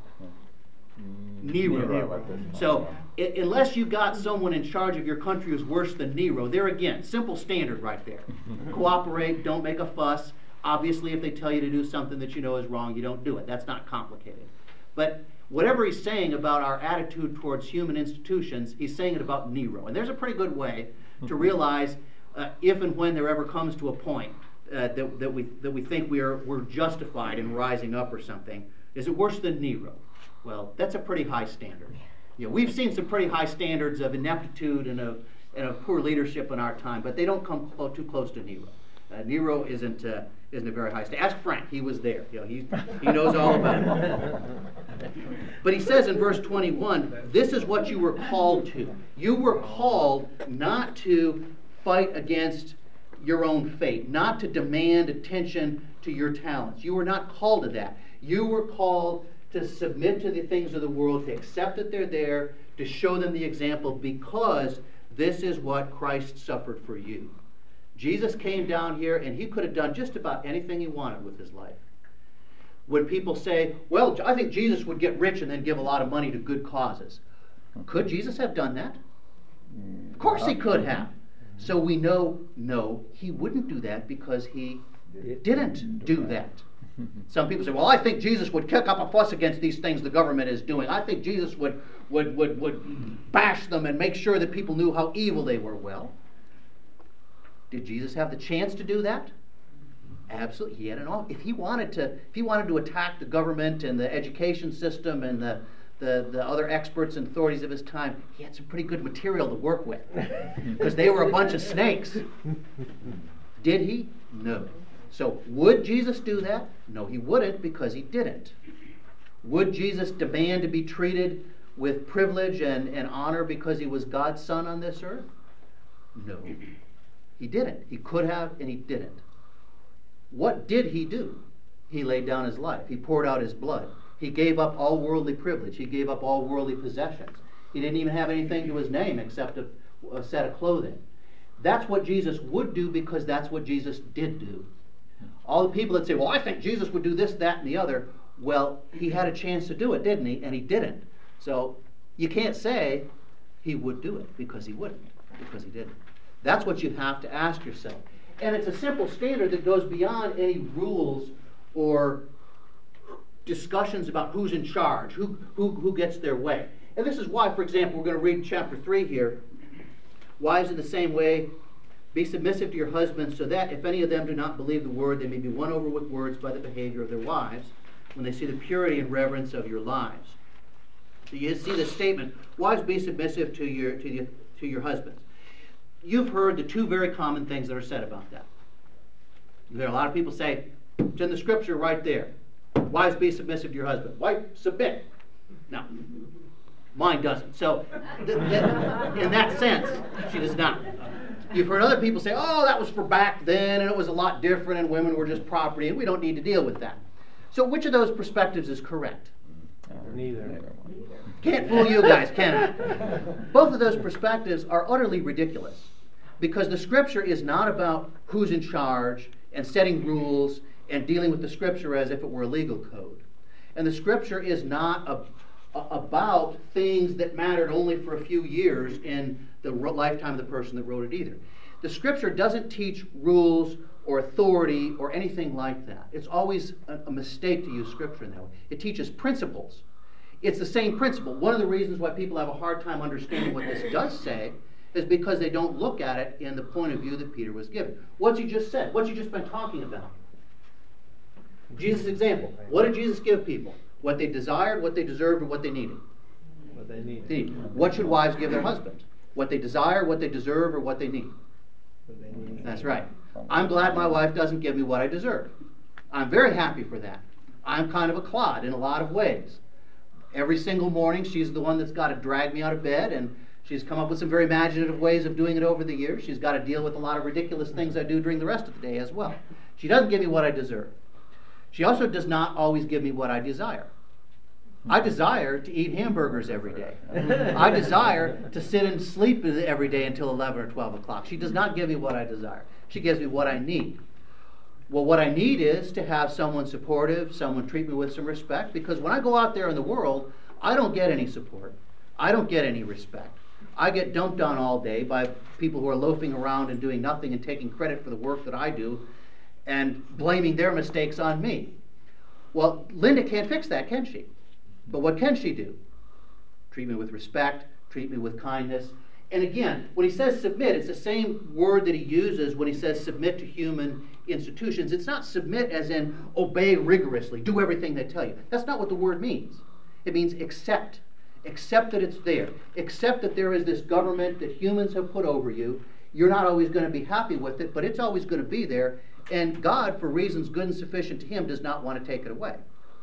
Nero. Nero. So, I, unless you got someone in charge of your country who's worse than Nero, there again, simple standard right there. Cooperate, don't make a fuss. Obviously, if they tell you to do something that you know is wrong, you don't do it. That's not complicated. But whatever he's saying about our attitude towards human institutions, he's saying it about Nero. And there's a pretty good way to realize uh, if and when there ever comes to a point uh, that, that, we, that we think we are, we're justified in rising up or something. Is it worse than Nero? Well, that's a pretty high standard. You know, we've seen some pretty high standards of ineptitude and of, and of poor leadership in our time, but they don't come clo- too close to Nero. Uh, Nero isn't uh, isn't a very high standard. Ask Frank; he was there. You know, he he knows all about it. But he says in verse twenty-one, "This is what you were called to. You were called not to fight against your own fate, not to demand attention to your talents. You were not called to that. You were called to submit to the things of the world, to accept that they're there, to show them the example, because this is what Christ suffered for you." Jesus came down here and he could have done just about anything he wanted with his life. When people say, well, I think Jesus would get rich and then give a lot of money to good causes. Could Jesus have done that? Of course he could have. So we know, no, he wouldn't do that because he didn't do that. Some people say, well, I think Jesus would kick up a fuss against these things the government is doing. I think Jesus would, would, would, would bash them and make sure that people knew how evil they were. Well, did Jesus have the chance to do that? Absolutely. He had an offer. If he wanted to, if he wanted to attack the government and the education system and the, the, the other experts and authorities of his time, he had some pretty good material to work with. Because they were a bunch of snakes. Did he? No. So, would Jesus do that? No, he wouldn't, because he didn't. Would Jesus demand to be treated with privilege and, and honor because he was God's son on this earth? No. He didn't. He could have, and he didn't. What did he do? He laid down his life. He poured out his blood. He gave up all worldly privilege. He gave up all worldly possessions. He didn't even have anything to his name except a, a set of clothing. That's what Jesus would do, because that's what Jesus did do. All the people that say, well, I think Jesus would do this, that, and the other, well, he had a chance to do it, didn't he? And he didn't. So you can't say he would do it, because he wouldn't, because he didn't. That's what you have to ask yourself. And it's a simple standard that goes beyond any rules or discussions about who's in charge, who, who, who gets their way. And this is why, for example, we're going to read chapter three here. Wives, in the same way, be submissive to your husbands, so that if any of them do not believe the word, they may be won over with words by the behavior of their wives, when they see the purity and reverence of your lives. So you see the statement, wives, be submissive to your, to your, to your husbands. You've heard the two very common things that are said about that. There are a lot of people say, it's in the scripture right there. Wives, be submissive to your husband. Wife, submit. No, mine doesn't. So, th- th- in that sense, she does not. You've heard other people say, oh, that was for back then, and it was a lot different, and women were just property, and we don't need to deal with that. So which of those perspectives is correct? Neither. Can't fool you guys, can I? Both of those perspectives are utterly ridiculous, because the scripture is not about who's in charge and setting rules and dealing with the scripture as if it were a legal code. And the scripture is not a, a, about things that mattered only for a few years in the lifetime of the person that wrote it either. The scripture doesn't teach rules or authority or anything like that. It's always a, a mistake to use Scripture in that way. It teaches principles. It's the same principle. One of the reasons why people have a hard time understanding what this does say is because they don't look at it in the point of view that Peter was given. What's he just said? What's he just been talking about? Jesus' example. What did Jesus give people? What they desired, what they deserved, or what they needed? What they need. They need. What should wives give their husbands? What they desire, what they deserve, or what they need? What they need. That's right. I'm glad my wife doesn't give me what I deserve. I'm very happy for that. I'm kind of a clod in a lot of ways. Every single morning, she's the one that's got to drag me out of bed, and she's come up with some very imaginative ways of doing it over the years. She's got to deal with a lot of ridiculous things I do during the rest of the day as well. She doesn't give me what I deserve. She also does not always give me what I desire. I desire to eat hamburgers every day. I desire to sit and sleep every day until eleven or twelve o'clock. She does not give me what I desire. She gives me what I need. Well, what I need is to have someone supportive, someone treat me with some respect, because when I go out there in the world, I don't get any support. I don't get any respect. I get dumped on all day by people who are loafing around and doing nothing and taking credit for the work that I do and blaming their mistakes on me. Well, Linda can't fix that, can she? But what can she do? Treat me with respect, treat me with kindness. And again, when he says submit, it's the same word that he uses when he says submit to human institutions. It's not submit as in obey rigorously, do everything they tell you. That's not what the word means. It means accept. Accept that it's there. Accept that there is this government that humans have put over you. You're not always going to be happy with it, but it's always going to be there. And God, for reasons good and sufficient to him, does not want to take it away.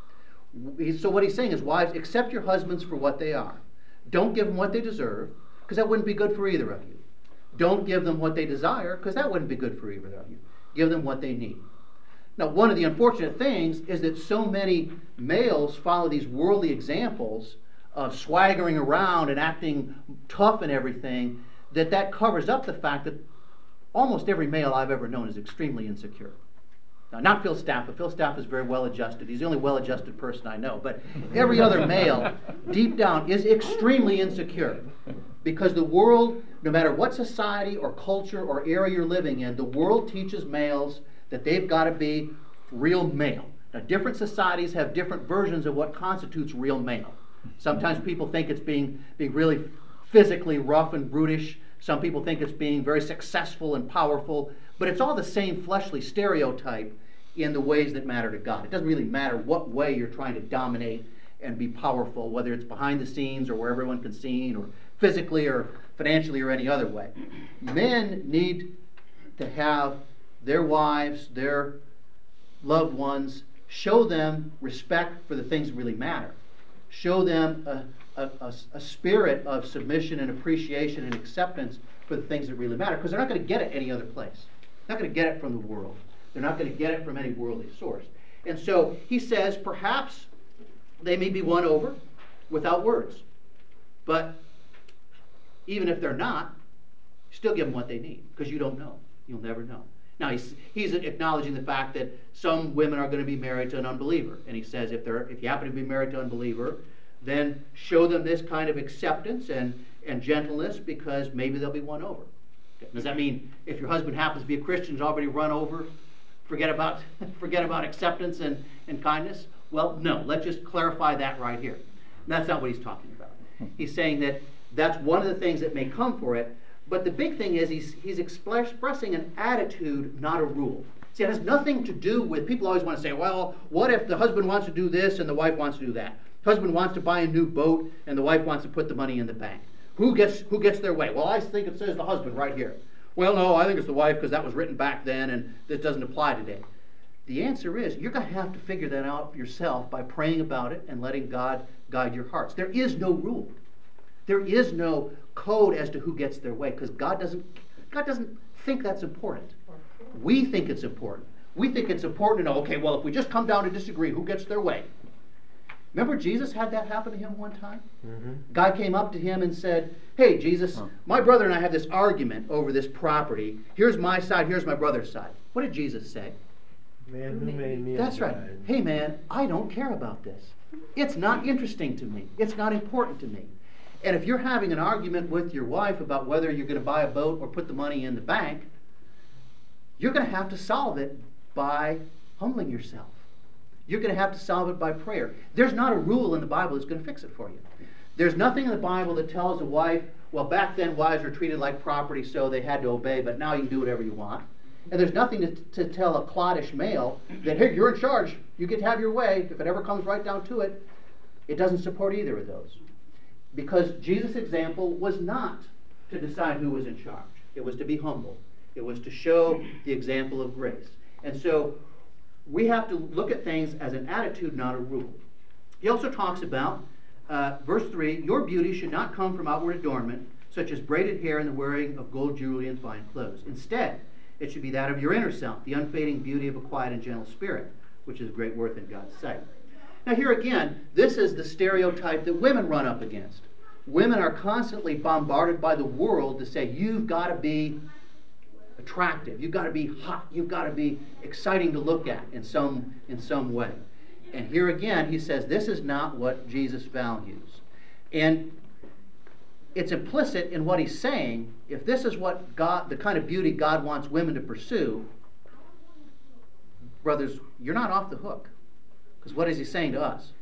So what he's saying is, wives, accept your husbands for what they are. Don't give them what they deserve, because that wouldn't be good for either of you. Don't give them what they desire, because that wouldn't be good for either of you. Give them what they need. Now, one of the unfortunate things is that so many males follow these worldly examples of swaggering around and acting tough and everything, that that covers up the fact that almost every male I've ever known is extremely insecure. Now, not Phil Staff, but Phil Staff is very well-adjusted. He's the only well-adjusted person I know. But every other male, deep down, is extremely insecure. Because the world, no matter what society or culture or area you're living in, the world teaches males that they've got to be real male. Now, different societies have different versions of what constitutes real male. Sometimes people think it's being, being really physically rough and brutish. Some people think it's being very successful and powerful. But it's all the same fleshly stereotype in the ways that matter to God. It doesn't really matter what way you're trying to dominate and be powerful, whether it's behind the scenes or where everyone can see, or physically or financially or any other way. Men need to have their wives, their loved ones, show them respect for the things that really matter. Show them a, a, a, a spirit of submission and appreciation and acceptance for the things that really matter, because they're not going to get it any other place. They're not going to get it from the world. They're not going to get it from any worldly source. And so he says, perhaps they may be won over without words. But even if they're not, still give them what they need, because you don't know. You'll never know. Now, he's, he's acknowledging the fact that some women are going to be married to an unbeliever. And he says, if they're if you happen to be married to an unbeliever, then show them this kind of acceptance and, and gentleness, because maybe they'll be won over. Does that mean if your husband happens to be a Christian who's already run over, forget about forget about acceptance and, and kindness? Well, no. Let's just clarify that right here. And that's not what he's talking about. He's saying that that's one of the things that may come for it. But the big thing is he's, he's expressing an attitude, not a rule. See, it has nothing to do with, people always want to say, well, what if the husband wants to do this and the wife wants to do that? The husband wants to buy a new boat and the wife wants to put the money in the bank. Who gets who gets their way? Well, I think it says the husband right here. Well, no, I think it's the wife, because that was written back then and this doesn't apply today. The answer is, you're going to have to figure that out yourself by praying about it and letting God guide your hearts. There is no rule. There is no code as to who gets their way, because God doesn't, God doesn't think that's important. We think it's important. We think it's important to know, okay, well, if we just come down to disagree, who gets their way? Remember Jesus had that happen to him one time? Mm-hmm. Guy came up to him and said, hey, Jesus, huh. my brother and I have this argument over this property. Here's my side, here's my brother's side. What did Jesus say? Man who made me. That's right. Hey, man, I don't care about this. It's not interesting to me. It's not important to me. And if you're having an argument with your wife about whether you're going to buy a boat or put the money in the bank, you're going to have to solve it by humbling yourself. You're going to have to solve it by prayer. There's not a rule in the Bible that's going to fix it for you. There's nothing in the Bible that tells a wife, well, back then wives were treated like property, so they had to obey, but now you can do whatever you want. And there's nothing to, to tell a cloddish male that, hey, you're in charge. You get to have your way. If it ever comes right down to it, it doesn't support either of those. Because Jesus' example was not to decide who was in charge. It was to be humble. It was to show the example of grace. And so we have to look at things as an attitude, not a rule. He also talks about, uh, verse three, your beauty should not come from outward adornment, such as braided hair and the wearing of gold jewelry and fine clothes. Instead, it should be that of your inner self, the unfading beauty of a quiet and gentle spirit, which is great worth in God's sight. Now here again, this is the stereotype that women run up against. Women are constantly bombarded by the world to say, you've got to be attractive, you've got to be hot, you've got to be exciting to look at in some, in some way. And here again, he says, this is not what Jesus values. And it's implicit in what he's saying. If this is what God, the kind of beauty God wants women to pursue, brothers, you're not off the hook. Because what is he saying to us?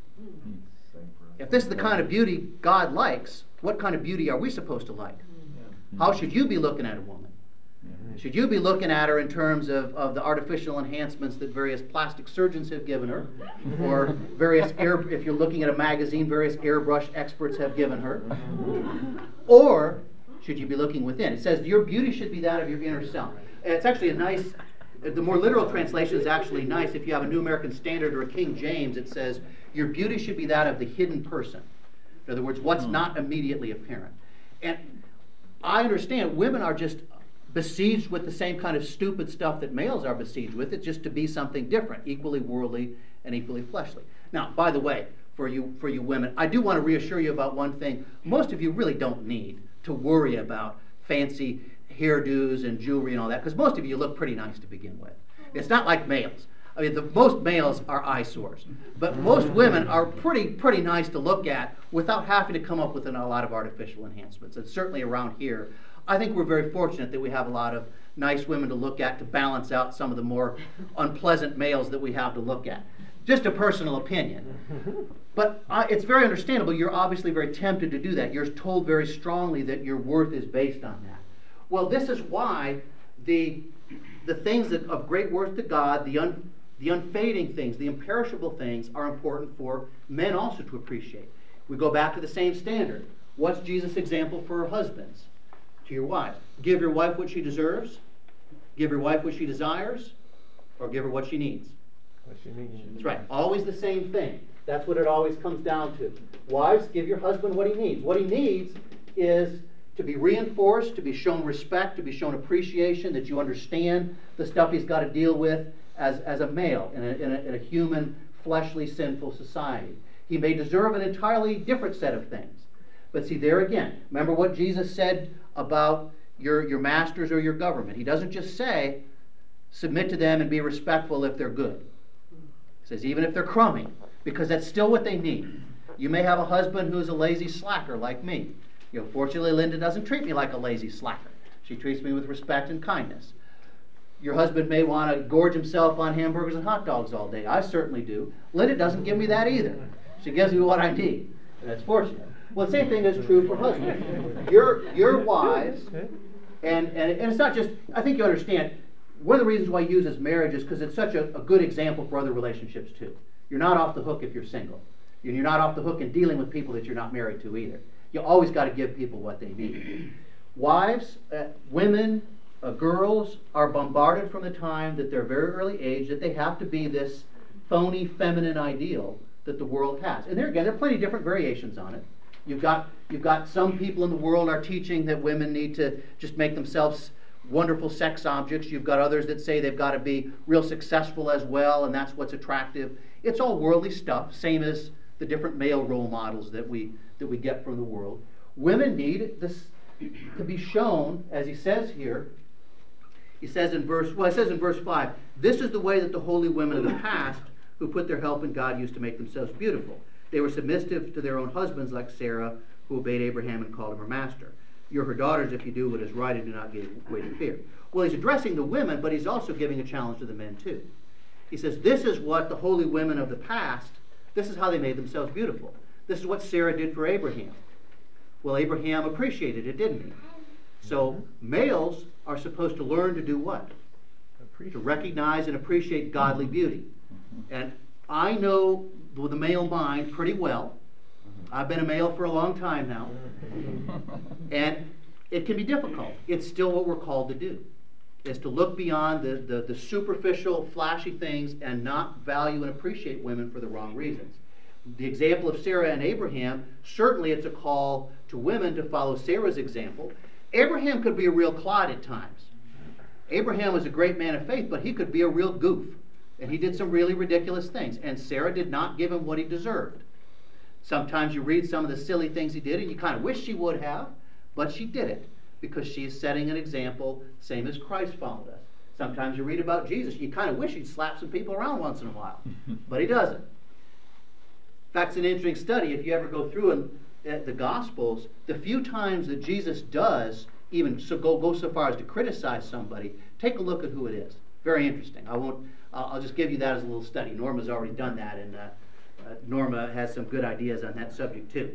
If this is the kind of beauty God likes, what kind of beauty are we supposed to like? How should you be looking at a woman? Should you be looking at her in terms of, of the artificial enhancements that various plastic surgeons have given her, or various air, if you're looking at a magazine, various airbrush experts have given her? Or should you be looking within? It says your beauty should be that of your inner self. And it's actually a nice, the more literal translation is actually nice. If you have a New American Standard or a King James, it says your beauty should be that of the hidden person. In other words, what's not immediately apparent. And I understand women are just besieged with the same kind of stupid stuff that males are besieged with. It's just to be something different, equally worldly and equally fleshly. Now, by the way, for you for you women, I do want to reassure you about one thing. Most of you really don't need to worry about fancy hairdos and jewelry and all that, because most of you look pretty nice to begin with. It's not like males. I mean, the, most males are eyesores, but most women are pretty pretty nice to look at without having to come up with a lot of artificial enhancements. And certainly around here, I think we're very fortunate that we have a lot of nice women to look at to balance out some of the more unpleasant males that we have to look at. Just a personal opinion. But uh, it's very understandable. You're obviously very tempted to do that. You're told very strongly that your worth is based on that. Well, this is why the, the things that of great worth to God, the, un, the unfading things, the imperishable things, are important for men also to appreciate. We go back to the same standard. What's Jesus' example for husbands? To your wife. Give your wife what she deserves, give your wife what she desires, or give her what she needs. What she needs. That's right. Always the same thing. That's what it always comes down to. Wives, give your husband what he needs. What he needs is to be reinforced, to be shown respect, to be shown appreciation, that you understand the stuff he's got to deal with as, as a male in a, in, a, in a human, fleshly, sinful society. He may deserve an entirely different set of things. But see, there again, remember what Jesus said about your, your masters or your government. He doesn't just say, submit to them and be respectful if they're good. He says, even if they're crummy, because that's still what they need. You may have a husband who's a lazy slacker like me. You know, fortunately, Linda doesn't treat me like a lazy slacker. She treats me with respect and kindness. Your husband may want to gorge himself on hamburgers and hot dogs all day. I certainly do. Linda doesn't give me that either. She gives me what I need. And that's fortunate. Well, the same thing is true for husbands. Your, your wives, and, and, and it's not just, I think you understand, one of the reasons why he uses marriage is because it's such a, a good example for other relationships too. You're not off the hook if you're single. And you're not off the hook in dealing with people that you're not married to either. You always got to give people what they need. Wives, uh, women, uh, girls are bombarded from the time that they're very early age that they have to be this phony feminine ideal that the world has. And there again, there are plenty of different variations on it. You've got, you've got some people in the world are teaching that women need to just make themselves wonderful sex objects. You've got others that say they've got to be real successful as well, and that's what's attractive. It's all worldly stuff, same as the different male role models that we that we get from the world. Women need this to be shown, as he says here. He says in verse, well, it says in verse five, this is the way that the holy women of the past who put their help in God used to make themselves beautiful. They were submissive to their own husbands like Sarah, who obeyed Abraham and called him her master. You're her daughters if you do what is right and do not give way to fear. Well, he's addressing the women, but he's also giving a challenge to the men too. He says, this is what the holy women of the past, this is how they made themselves beautiful. This is what Sarah did for Abraham. Well, Abraham appreciated it, didn't he? So males are supposed to learn to do what? To recognize and appreciate godly beauty. And I know the male mind pretty well. I've been a male for a long time now. And it can be difficult. It's still what we're called to do, is to look beyond the, the, the superficial, flashy things and not value and appreciate women for the wrong reasons. The example of Sarah and Abraham, certainly it's a call to women to follow Sarah's example. Abraham could be a real clod at times. Abraham was a great man of faith, but he could be a real goof. And he did some really ridiculous things. And Sarah did not give him what he deserved. Sometimes you read some of the silly things he did and you kind of wish she would have, but she did it because she is setting an example, same as Christ followed us. Sometimes you read about Jesus, you kind of wish he'd slap some people around once in a while, but he doesn't. In fact, it's an interesting study. If you ever go through and, uh, the Gospels, the few times that Jesus does even so go, go so far as to criticize somebody, take a look at who it is. Very interesting. I won't, uh, I'll just give you that as a little study. Norma's already done that, and uh, uh, Norma has some good ideas on that subject too.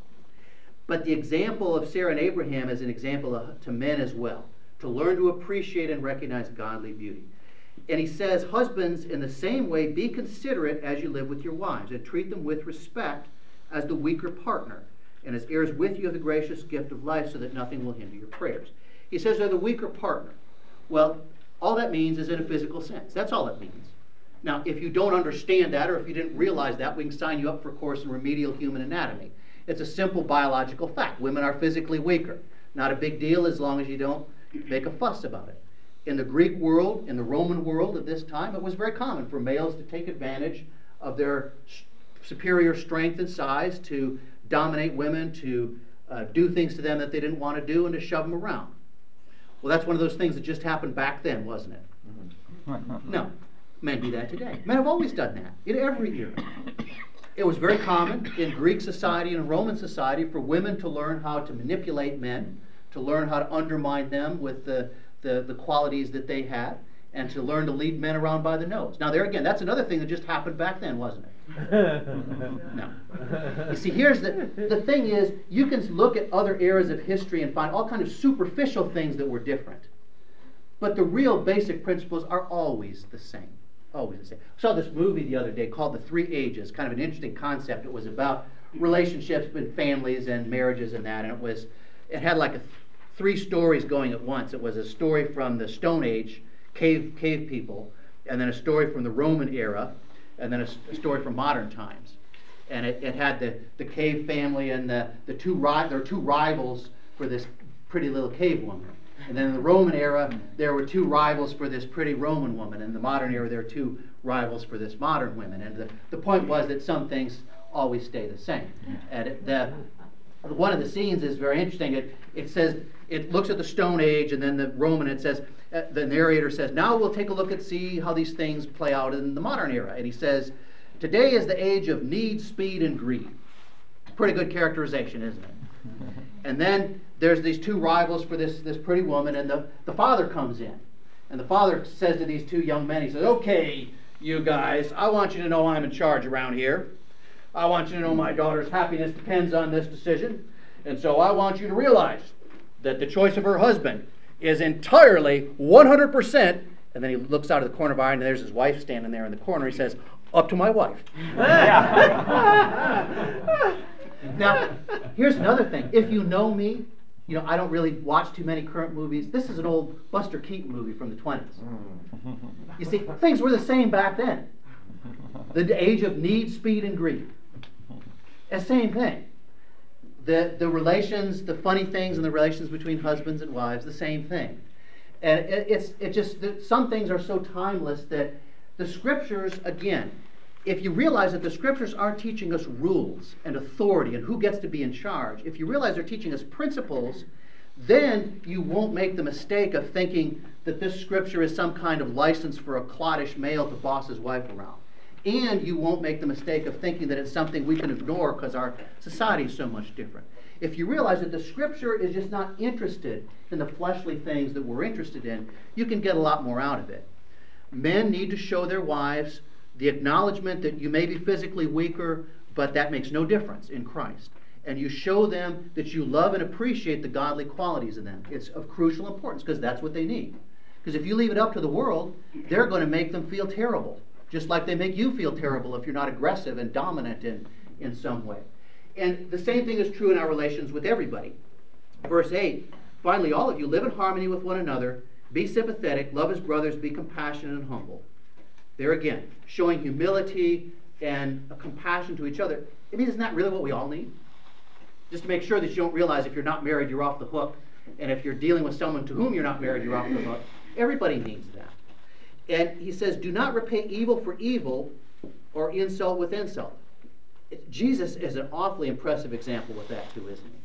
But the example of Sarah and Abraham is an example of, to men as well, to learn to appreciate and recognize godly beauty. And he says, husbands, in the same way, be considerate as you live with your wives, and treat them with respect as the weaker partner, and as heirs with you of the gracious gift of life, so that nothing will hinder your prayers. He says they're the weaker partner. Well, all that means is in a physical sense. That's all it means. Now, if you don't understand that, or if you didn't realize that, we can sign you up for a course in remedial human anatomy. It's a simple biological fact. Women are physically weaker. Not a big deal as long as you don't make a fuss about it. In the Greek world, in the Roman world at this time, it was very common for males to take advantage of their superior strength and size to dominate women, to uh, do things to them that they didn't want to do, and to shove them around. Well, that's one of those things that just happened back then, wasn't it? No. Men do that today. Men have always done that, in every era. It was very common in Greek society and Roman society for women to learn how to manipulate men, to learn how to undermine them with the, the, the qualities that they had, and to learn to lead men around by the nose. Now, there again, that's another thing that just happened back then, wasn't it? No. You see, here's the, the thing is, you can look at other eras of history and find all kinds of superficial things that were different. But the real basic principles are always the same. Always the same. I saw this movie the other day called The Three Ages, kind of an interesting concept. It was about relationships and families and marriages and that, and it was, it had like a th three stories going at once. It was a story from the Stone Age, cave, cave people, and then a story from the Roman era, and then a, a story from modern times. And it, it had the, the cave family and the, the two, ri there were two rivals for this pretty little cave woman. And then in the Roman era, there were two rivals for this pretty Roman woman. In the modern era, there are two rivals for this modern woman. And the, the point was that some things always stay the same. And it, the, one of the scenes is very interesting. It, it says, it looks at the Stone Age, and then the Roman, it says, uh, the narrator says, now we'll take a look and see how these things play out in the modern era. And he says, today is the age of need, speed, and greed. Pretty good characterization, isn't it? And then there's these two rivals for this, this pretty woman, and the, the father comes in. And the father says to these two young men, he says, okay, you guys, I want you to know I'm in charge around here. I want you to know my daughter's happiness depends on this decision. And so I want you to realize that the choice of her husband is entirely one hundred percent. And then he looks out of the corner of his eye, and there's his wife standing there in the corner. He says, up to my wife. Now, here's another thing. If you know me, you know, I don't really watch too many current movies. This is an old Buster Keaton movie from the twenties. You see, things were the same back then. The age of need, speed, and greed. The same thing. The, the relations, the funny things in the relations between husbands and wives, the same thing. And it, it's it just, some things are so timeless that the scriptures, again, if you realize that the scriptures aren't teaching us rules and authority and who gets to be in charge, if you realize they're teaching us principles, then you won't make the mistake of thinking that this scripture is some kind of license for a cloddish male to boss his wife around. And you won't make the mistake of thinking that it's something we can ignore because our society is so much different. If you realize that the Scripture is just not interested in the fleshly things that we're interested in, you can get a lot more out of it. Men need to show their wives the acknowledgement that you may be physically weaker, but that makes no difference in Christ. And you show them that you love and appreciate the godly qualities in them. It's of crucial importance because that's what they need. Because if you leave it up to the world, they're going to make them feel terrible. Just like they make you feel terrible if you're not aggressive and dominant in, in some way. And the same thing is true in our relations with everybody. Verse eight, finally, all of you live in harmony with one another, be sympathetic, love as brothers, be compassionate and humble. There again, showing humility and a compassion to each other. It means, isn't that really what we all need? Just to make sure that you don't realize if you're not married, you're off the hook. And if you're dealing with someone to whom you're not married, you're off the hook. Everybody needs that. And he says, do not repay evil for evil or insult with insult. It, Jesus is an awfully impressive example with that too, isn't he?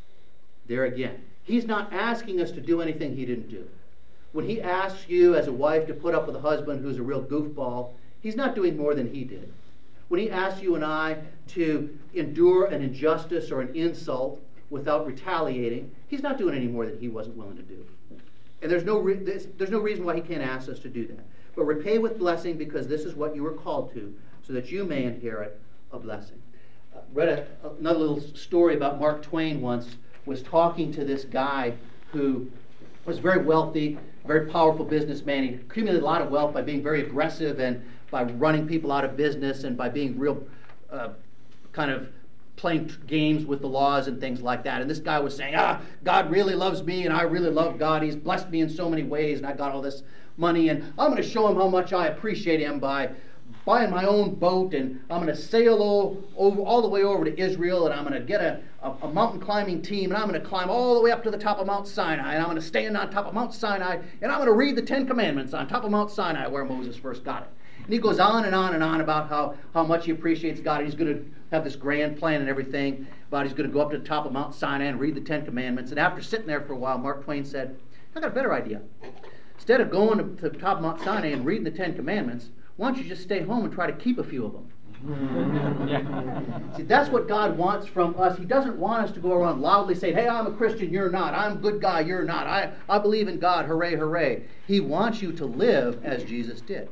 There again, he's not asking us to do anything he didn't do. When he asks you as a wife to put up with a husband who's a real goofball, he's not doing more than he did. When he asks you and I to endure an injustice or an insult without retaliating, he's not doing any more than he wasn't willing to do. And there's no, re- there's, there's no reason why he can't ask us to do that. But repay with blessing, because this is what you were called to, so that you may inherit a blessing. Uh, read a, another little story about Mark Twain once, was talking to this guy who was very wealthy, very powerful businessman. He accumulated a lot of wealth by being very aggressive and by running people out of business and by being real uh, kind of playing t- games with the laws and things like that. And this guy was saying, ah, God really loves me and I really love God. He's blessed me in so many ways and I got all this money and I'm going to show him how much I appreciate him by buying my own boat, and I'm going to sail all, over, all the way over to Israel, and I'm going to get a, a, a mountain climbing team, and I'm going to climb all the way up to the top of Mount Sinai, and I'm going to stand on top of Mount Sinai, and I'm going to read the Ten Commandments on top of Mount Sinai where Moses first got it. And he goes on and on and on about how, how much he appreciates God, and he's going to have this grand plan and everything, about he's going to go up to the top of Mount Sinai and read the Ten Commandments. And after sitting there for a while, Mark Twain said, I got a better idea. Instead of going to the top of Mount Sinai and reading the Ten Commandments, why don't you just stay home and try to keep a few of them? Yeah. See, that's what God wants from us. He doesn't want us to go around loudly saying, hey, I'm a Christian, you're not. I'm a good guy, you're not. I, I believe in God, hooray, hooray. He wants you to live as Jesus did.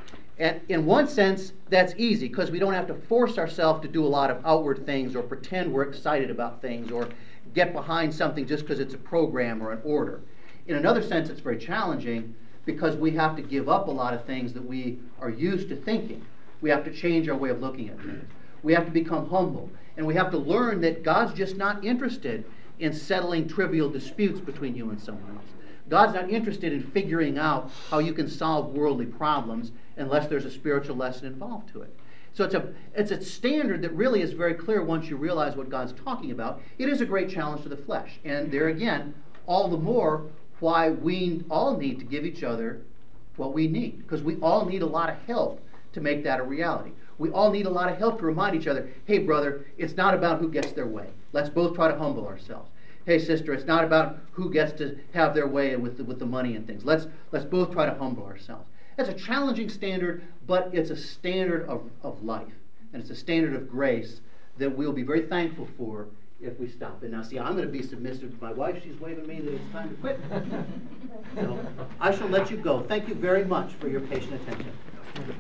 And in one sense, that's easy because we don't have to force ourselves to do a lot of outward things or pretend we're excited about things or get behind something just because it's a program or an order. In another sense, it's very challenging because we have to give up a lot of things that we are used to thinking. We have to change our way of looking at things. We have to become humble. And we have to learn that God's just not interested in settling trivial disputes between you and someone else. God's not interested in figuring out how you can solve worldly problems unless there's a spiritual lesson involved to it. So it's a, it's a standard that really is very clear once you realize what God's talking about. It is a great challenge to the flesh. And there again, all the more why we all need to give each other what we need. Because we all need a lot of help to make that a reality. We all need a lot of help to remind each other, hey brother, it's not about who gets their way. Let's both try to humble ourselves. Hey sister, it's not about who gets to have their way with the, with the money and things. Let's, let's both try to humble ourselves. That's a challenging standard, but it's a standard of, of life. And it's a standard of grace that we'll be very thankful for if we stop. And now see, I'm going to be submissive to my wife. She's waving me that it's time to quit. So I shall let you go. Thank you very much for your patient attention.